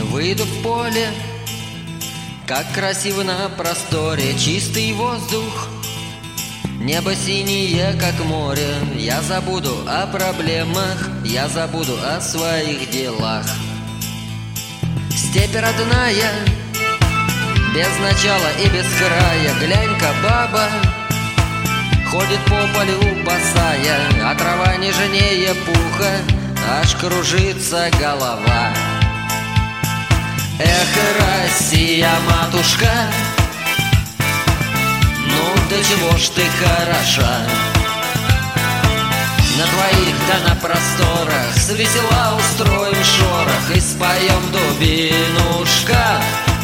Выйду в поле, как красиво на просторе, чистый воздух, небо синее, как море. Я забуду о проблемах, я забуду о своих делах. Степь родная, без начала и без края. Глянь-ка, баба ходит по полю босая, а трава нежнее пуха, аж кружится голова. Эх, Россия, матушка, ну до чего ж ты хороша. На твоих да на просторах свесела устроим шорох и споем дубинушка.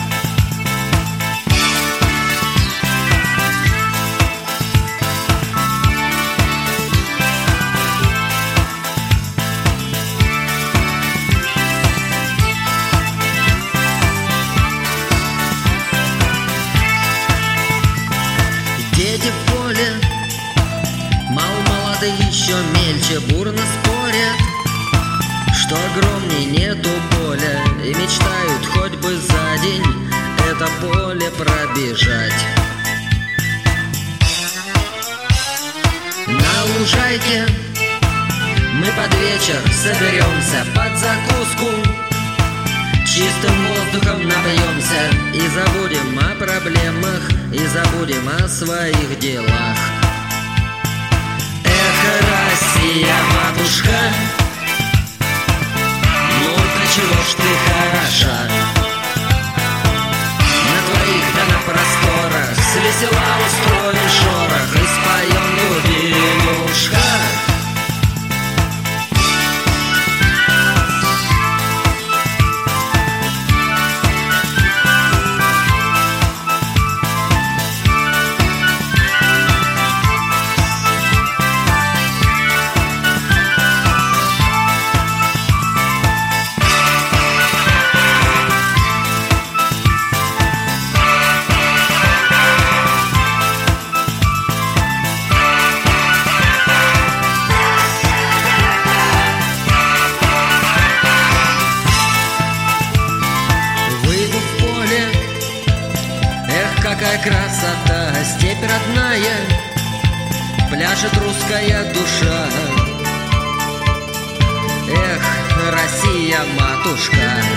Дети в поле, мал-молодые еще мельче, бурно спорят, что огромней нету поля, и мечтают хоть бы за день это поле пробежать. На лужайке мы под вечер соберемся под закуску, чистым воздухом напьемся и забудем о проблемах, и забудем о своих делах. Эх, Россия, матушка, ну до чего ж ты хороша. На твоих да на просторах свесела устроим шорох и споем дубинушка. Какая красота, степь родная, пляшет русская душа. Эх, Россия, матушка.